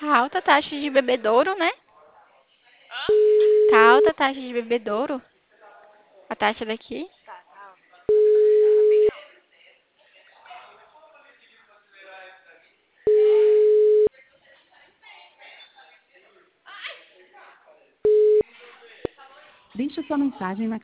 Tá alta a taxa de bebedouro, né? Hã? Tá alta a taxa de bebedouro. A taxa daqui. Tá alto. Tá bem alto. Deixe sua mensagem na